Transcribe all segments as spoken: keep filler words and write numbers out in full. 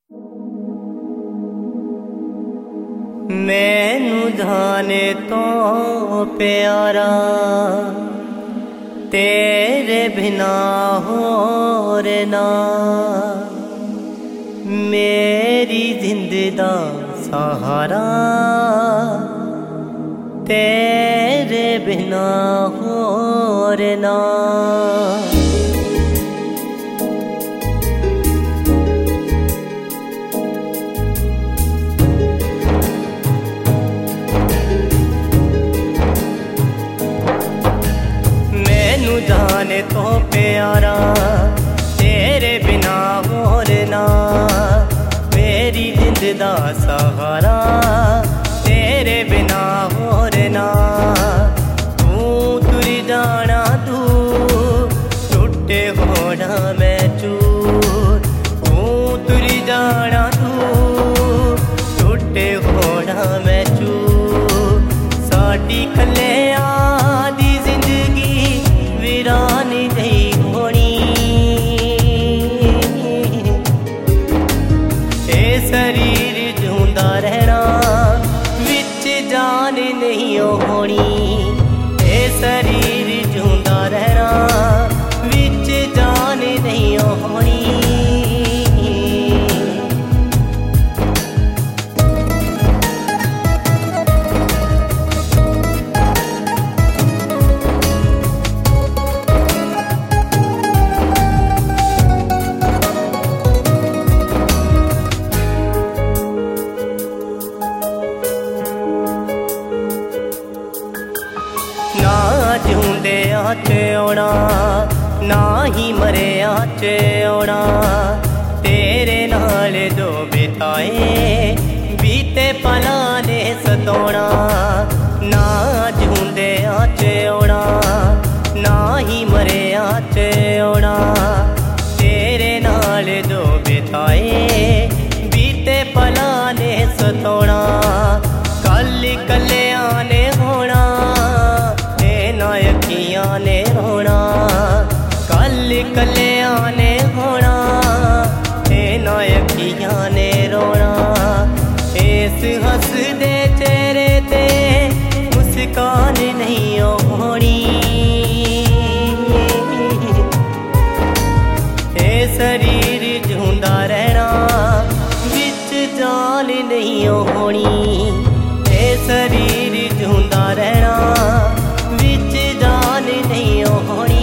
मैनू जाने तो प्यारा तेरे बिना होर ना, मेरी जिंदगी दा सहारा तेरे बिना होर ना। मैनू जाने तो प्यारा तेरे बिना होर ना, मेरी जिंदगी दा सहारा तेरे बिना होर ना। तू तुर जाना तू टुटे होना मैं चूर, तू तुर जाना तू टुटे होना मैं चूर। साडी कल्लियां दी जिंदगी वीरानी नहीं होनी, ए शरीर जिंदा रहना विच जान नहीं होनी, ए शरीर जिंदा रहना विच जान नहीं होनी। ना जिउंदे आच औना ना ही मरे आच औना, तेरे नाल जो बिताए बीते पला ने सतोना। ना जिउंदे आच औना ना ही मरे आच औना, तेरे नाल जो बिताए बीते पला ने सतोना। कल कल्लियां ने होना अखियां ने रोना, कल कल्लियां ने होना ना अखियां ने रोना। इस हंसदे चेहरे ते मुस्कान नहीं होनी, ए शरीर जिंदा रहना विच जान नहीं होनी, ए शरीर जिंदा रहना विच जान नहीं होनी।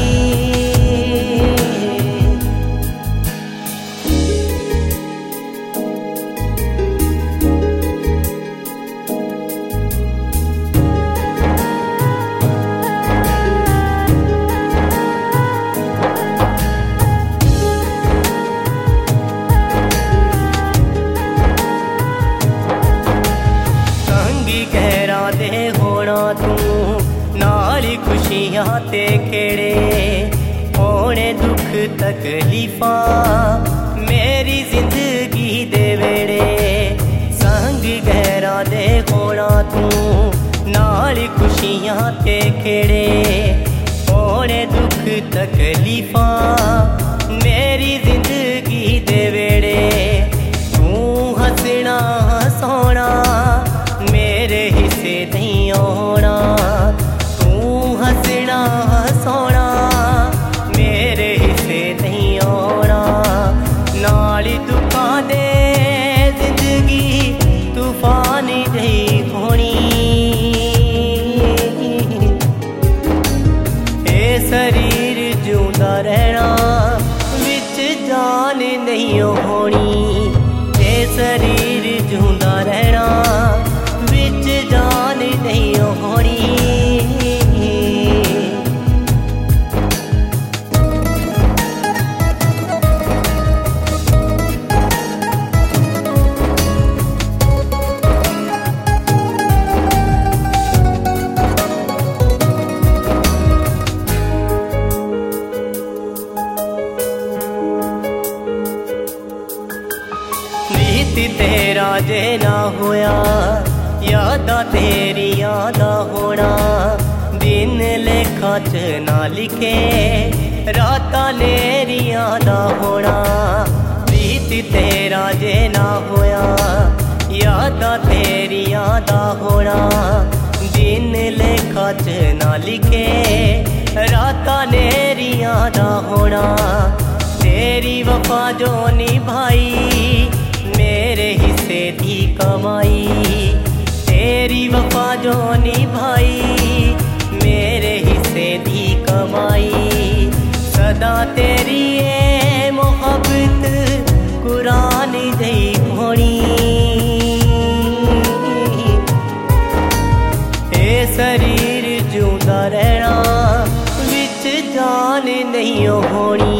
संगी गहरा दे होना तू नाली खुशियां ते खेड़े होने दुख तकलीफा मेरी जिंदगी दे वेड़े। संग गहरा दे होना तू नाली खुशियां ते खेड़े होने दुख तकलीफा मेरी जिंदगी दे वेड़े। तू हंसना हंसोना मेरे हिस्से नहीं होना, हंसना हंसोना मेरे हिस्से नहीं होना। नाली दुखा दे जिंदगी तूफान नहीं होनी, ए शरीर जिंदा रहना विच जान नहीं होनी, ए शरीर जिंदा रहना विच जान नहीं होनी। तेरा जे ना होया यादा तेरी यादा होना, दिन लेखा च ना लिखे राता नेरी यादा होना। बीत तेरा जे ना होया, यादा तेरिया दा होना। दिन लेखा च ना लिखे, रातां नेरियां दा होना। तेरी वफा जो निभाई, मेरे हिस्से दी कमाई। तेरी वफा जो निभाई, मेरे हिस्से दी कमाई। सदा तेरी ए मोहब्बत कुरान जई होनी। ए शरीर जिउंदा रहना, विच जान नहीं होनी।